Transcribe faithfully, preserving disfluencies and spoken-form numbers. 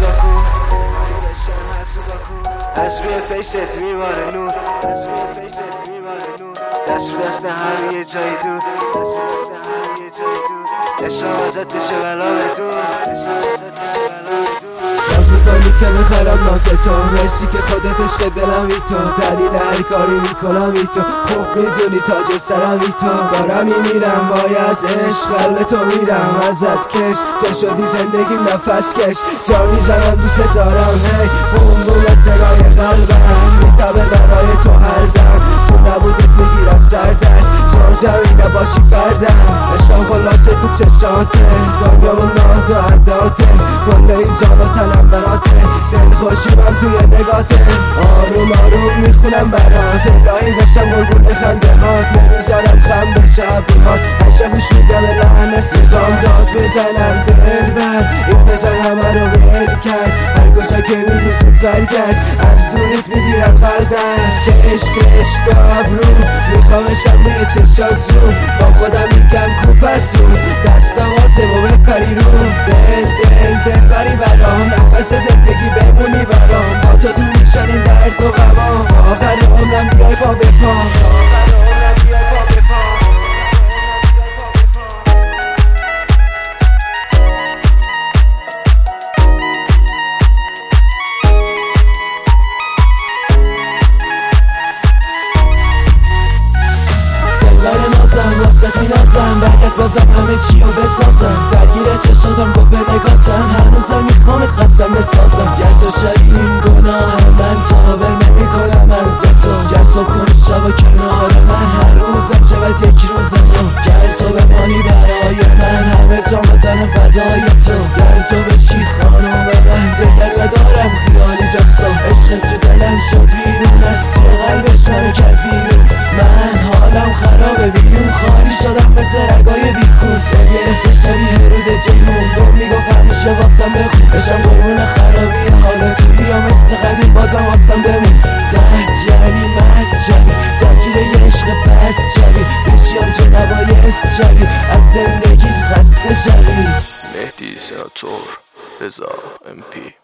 حسوداکو از روی فیست میباره نور از روی فیست میباره نور دست به دست هم یه جایی دور دست به دست هم یه جایی دور عشقم ازت بشه بلا به دور عشقم ازت بشه بلا به دور باز میکنی که میخرم ناز تو مرسی که خودت عشق دلم ای تو دلیل هر کاری میکنم ای تو خوب میدونی تاج سرم ای تو دارم میمیرم وای از عشق قلب تو میرم ازت کش تو شدی زندگیم نفس کش جا میزنم دوست دارم هی بوم بوم از سرای قلبم میتابه برای تو هر دم تو نبودت میگیرم سردن تو جمعی نباشی فردم عشقم خلاصه تو چشاته دنیامون ناز و عداته کل این جان و تنم براته دل خوشیمم توی نگاته آروم آروم میخونم برات الهی بشم قربون خنده هات نمیذارم خم به شبیهات هشه بوش میدم لحن سیغام داد بزنم دل بر این بزن همه رو ول کرد هر کجا که میدی زود برگرد از دورت میگیرم قلدن چش چش دابرو میخوامشم روی چشات زون با خودم میگم کوپسون دستا واسه و بپری رو دل دل دل بری برام نفس زندگی بمونی برام با تو دور میشن این درد و غمام آخر عمرم بیای پا به پا آخر عمرم بیای پا به پا واسه میازم برگت بازم همه چیو بسازم درگیر چشادم گو به نگاتم هنوزم میخوامت خستم بسازم گر تو شدی این گناه من تابه نمی کنم از تو گر تو کنی شب و کنار من هر روزم شود یک روزم تو گر تو بمانی برای من همه جام تن فدای تو گر تو بشی خانم من دگر ندارم خیالی جفتا عشق تو دلم شد بیرون از تو قلبش منو کرد بیرون من حالم خرابه بیرون خالی شدم مثل رگای بیخود دل گرفتش شبیه رود جیهون دو میگفت همیشه واسم بخون بشم قربون خرابی حالا تو بیا مثل قدیم بازم واسم بمون درد یعنی مست شبی درگیر یه عشق پست شبی بشیم چه نبایست شبی از زندگیت خسته شبی مهدی سناتور رضا ام پی